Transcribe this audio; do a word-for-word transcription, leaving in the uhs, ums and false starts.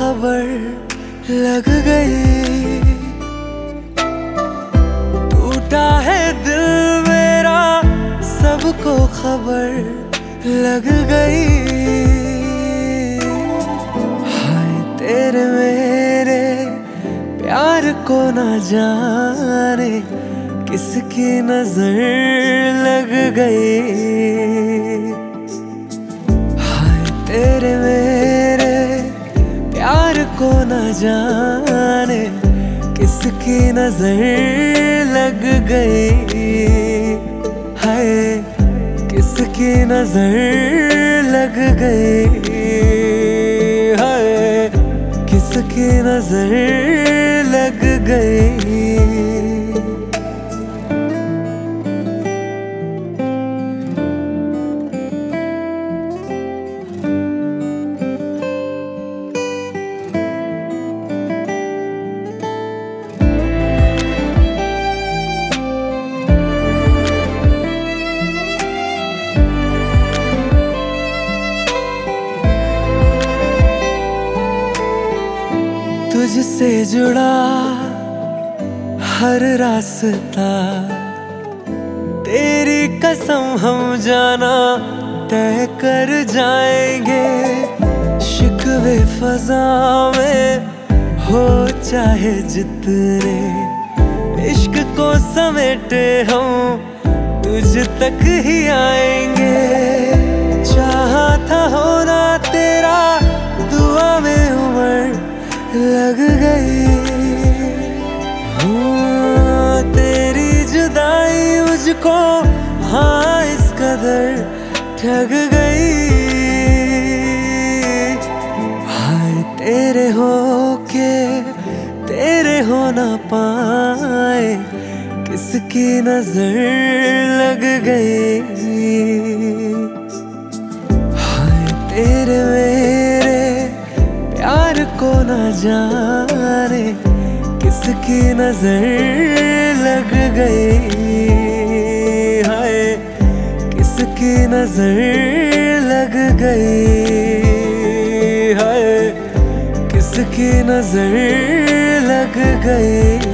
खबर लग गई, टूटा है दिल मेरा सबको खबर लग गई। हाय तेरे मेरे प्यार को ना जाने किसकी नजर लग गई। हाय तेरे मेरे प्यार को ना जाने किसकी नजर लग गई। हाय किसकी नजर लग गई। हाय किसकी नजर लग गई। तुझसे जुड़ा हर रास्ता तेरी कसम हम जाना तय कर जाएंगे। शिकवे फजा में हो चाहे जितने, इश्क को समेटे हम तुझ तक ही आएंगे। चाहा था होना तेरा दुआ में उम्र लग गई। हाँ तेरी जुदाई मुझको हाँ इस कदर ठग गई। हाय तेरे होके तेरे हो ना पाए किसकी नजर लग गई। हाय तेरे मेरे प्यार को ना जाने किसकी नजर लग गई। हाय किसकी नजर लग गई। हाय किसकी नजर लग गई।